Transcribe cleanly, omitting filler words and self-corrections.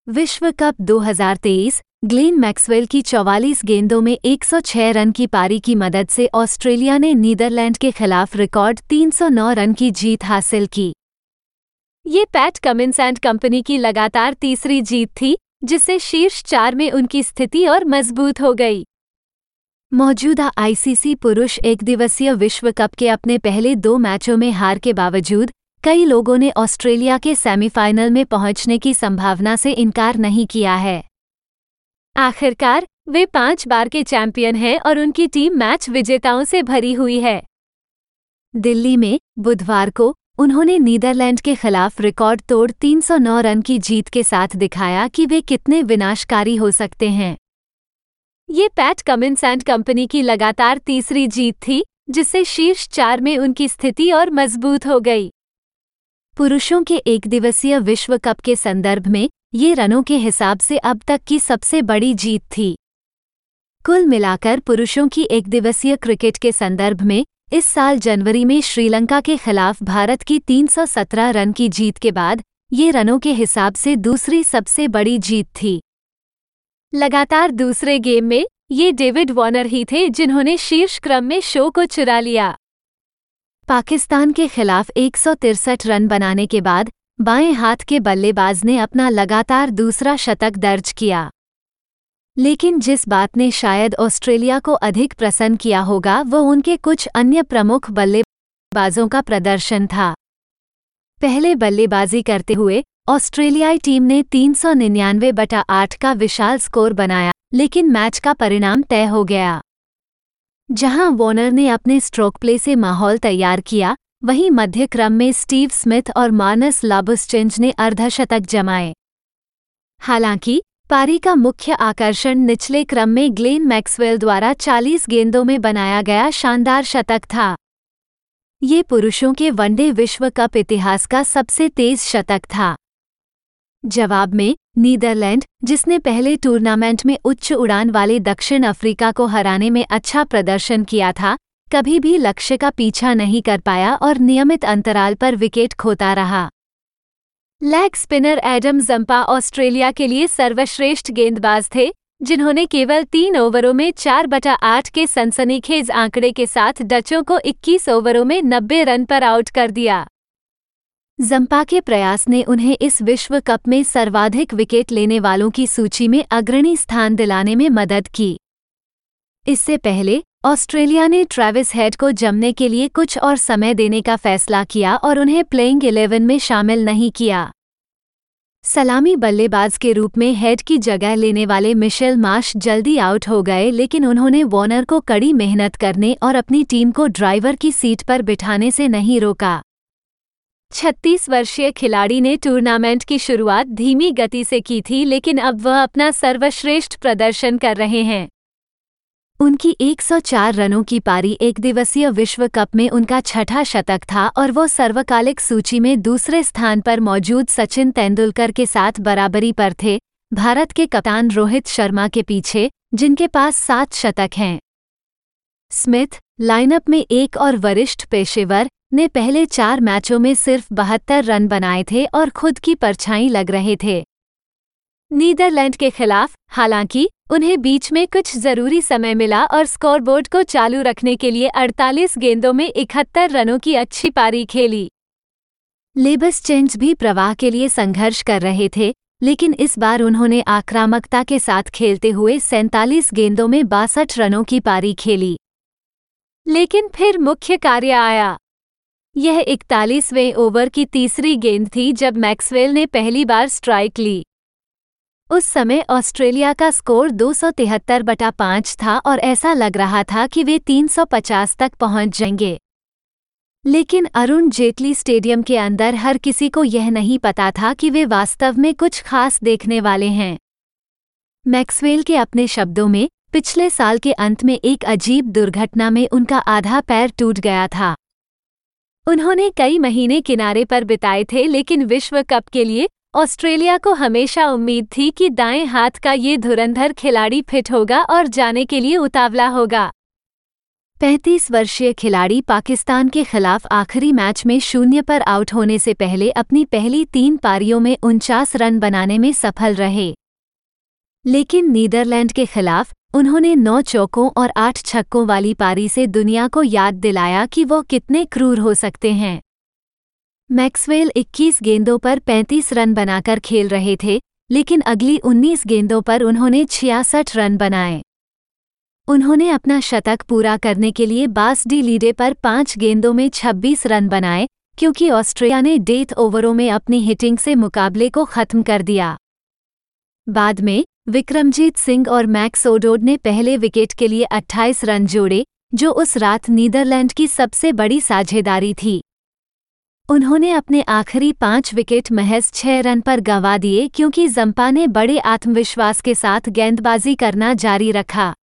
विश्व cup 2023 Glenn Maxwell की 44 गेंदों में 106 रन की पारी की मदद से ऑस्ट्रेलिया ने नीदरलैंड के खिलाफ रिकॉर्ड 309 रन की जीत हासिल की। ये पैट कमिंस एंड कंपनी की लगातार तीसरी जीत थी, जिससे शीर्ष 4 में उनकी स्थिति और मजबूत हो गई। मौजूदा आईसीसी पुरुष एकदिवसीय विश्व कप के अपने पहले 2 मैचों में हार के बावजूद कई लोगों ने ऑस्ट्रेलिया के सेमीफाइनल में पहुंचने की संभावना से इनकार नहीं किया है। आखिरकार वे 5 बार के चैंपियन हैं और उनकी टीम मैच विजेताओं से भरी हुई है। दिल्ली में बुधवार को उन्होंने नीदरलैंड के खिलाफ रिकॉर्ड तोड़ 309 रन की जीत के साथ दिखाया कि वे कितने विनाशकारी हो सकते हैं। ये पैट कमिंस एंड कंपनी की लगातार तीसरी जीत थी, जिससे शीर्ष 4 में उनकी स्थिति और मजबूत हो गई। पुरुषों के एकदिवसीय विश्व कप के संदर्भ में ये रनों के हिसाब से अब तक की सबसे बड़ी जीत थी। कुल मिलाकर पुरुषों की एकदिवसीय क्रिकेट के संदर्भ में इस साल जनवरी में श्रीलंका के खिलाफ भारत की 317 रन की जीत के बाद ये रनों के हिसाब से दूसरी सबसे बड़ी जीत थी। लगातार दूसरे गेम में ये डेविड वॉर्नर ही थे जिन्होंने शीर्ष क्रम में शो को चुरा लिया। पाकिस्तान के खिलाफ 163 रन बनाने के बाद बाएं हाथ के बल्लेबाज ने अपना लगातार दूसरा शतक दर्ज किया। लेकिन जिस बात ने शायद ऑस्ट्रेलिया को अधिक प्रसन्न किया होगा वो उनके कुछ अन्य प्रमुख बल्लेबाजों का प्रदर्शन था। पहले बल्लेबाजी करते हुए ऑस्ट्रेलियाई टीम ने 399/8 का विशाल स्कोर बनाया, लेकिन मैच का परिणाम तय हो गया। जहां वॉर्नर ने अपने स्ट्रोक प्ले से माहौल तैयार किया, वहीं मध्य क्रम में स्टीव स्मिथ और मार्नस लाबुस्चेंज ने अर्धशतक जमाए। हालांकि पारी का मुख्य आकर्षण निचले क्रम में ग्लेन मैक्सवेल द्वारा 40 गेंदों में बनाया गया शानदार शतक था। ये पुरुषों के वनडे विश्व कप इतिहास का सबसे तेज शतक था। जवाब में नीदरलैंड, जिसने पहले टूर्नामेंट में उच्च उड़ान वाले दक्षिण अफ्रीका को हराने में अच्छा प्रदर्शन किया था, कभी भी लक्ष्य का पीछा नहीं कर पाया और नियमित अंतराल पर विकेट खोता रहा। Leg spinner Adam Zampa Australia के लिए सर्वश्रेष्ठ गेंदबाज थे, जिन्होंने केवल 3 ओवरों में 4/8 के सनसनीखेज आंकड़े के साथ डचों को 21 ओवरों में 90 रन पर आउट कर दिया। जंपा के प्रयास ने उन्हें इस विश्व कप में सर्वाधिक विकेट लेने वालों की सूची में अग्रणी स्थान दिलाने में मदद की। इससे पहले ऑस्ट्रेलिया ने ट्रेविस हेड को जमने के लिए कुछ और समय देने का फैसला किया और उन्हें प्लेइंग 11 में शामिल नहीं किया। सलामी बल्लेबाज के रूप में हेड की जगह लेने वाले मिशेल मार्श जल्दी आउट हो गए, लेकिन उन्होंने वॉर्नर को कड़ी मेहनत करने और अपनी टीम को ड्राइवर की सीट पर बिठाने से नहीं रोका। 36 वर्षीय खिलाड़ी ने टूर्नामेंट की शुरुआत धीमी गति से की थी, लेकिन अब वह अपना सर्वश्रेष्ठ प्रदर्शन कर रहे हैं। उनकी 104 रनों की पारी एकदिवसीय विश्व कप में उनका 6ठा शतक था और वो सर्वकालिक सूची में दूसरे स्थान पर मौजूद सचिन तेंदुलकर के साथ बराबरी पर थे, भारत के कप्तान रोहित शर्मा के पीछे, जिनके पास 7 शतक हैं। स्मिथ, लाइनअप में एक और वरिष्ठ पेशेवर, ने पहले 4 मैचों में सिर्फ 72 रन बनाए थे और खुद की परछाई लग रहे थे। नीदरलैंड के खिलाफ हालांकि उन्हें बीच में कुछ जरूरी समय मिला और स्कोरबोर्ड को चालू रखने के लिए 48 गेंदों में 71 रनों की अच्छी पारी खेली। लाबुस्चेंज भी प्रवाह के लिए संघर्ष कर रहे थे, लेकिन इस बार उन्होंने आक्रामकता के साथ खेलते हुए 47 गेंदों में 62 रनों की पारी खेली। लेकिन फिर मुख्य कार्य आया। यह 41वें ओवर की तीसरी गेंद थी जब मैक्सवेल ने पहली बार स्ट्राइक ली। उस समय ऑस्ट्रेलिया का स्कोर 273/5 था और ऐसा लग रहा था कि वे 350 तक पहुंच जाएंगे। लेकिन अरुण जेटली स्टेडियम के अंदर हर किसी को यह नहीं पता था कि वे वास्तव में कुछ खास देखने वाले हैं। मैक्सवेल के अपने शब्दों में, पिछले साल के अंत में एक अजीब दुर्घटना में उनका आधा पैर टूट गया था। उन्होंने कई महीने किनारे पर बिताए थे, लेकिन विश्व कप के लिए ऑस्ट्रेलिया को हमेशा उम्मीद थी कि दाएं हाथ का ये धुरंधर खिलाड़ी फिट होगा और जाने के लिए उतावला होगा। 35 वर्षीय खिलाड़ी पाकिस्तान के खिलाफ आखिरी मैच में 0 पर आउट होने से पहले अपनी पहली 3 पारियों में 49 रन बनाने में सफल रहे। लेकिन नीदरलैंड के खिलाफ उन्होंने 9 चौकों और 8 छक्कों वाली पारी से दुनिया को याद दिलाया कि वो कितने क्रूर हो सकते हैं। मैक्सवेल 21 गेंदों पर 35 रन बनाकर खेल रहे थे, लेकिन अगली 19 गेंदों पर उन्होंने 66 रन बनाए। उन्होंने अपना शतक पूरा करने के लिए बास डी लीडे पर 5 गेंदों में 26 रन बनाए, क्योंकि ऑस्ट्रेलिया ने डेथ ओवरों में अपनी हिटिंग से मुकाबले को खत्म कर दिया। बाद में विक्रमजीत सिंह और मैक्स ओडोड ने पहले विकेट के लिए 28 रन जोड़े, जो उस रात नीदरलैंड की सबसे बड़ी साझेदारी थी। उन्होंने अपने आखिरी 5 विकेट महज 6 रन पर गंवा दिए, क्योंकि जंपा ने बड़े आत्मविश्वास के साथ गेंदबाजी करना जारी रखा।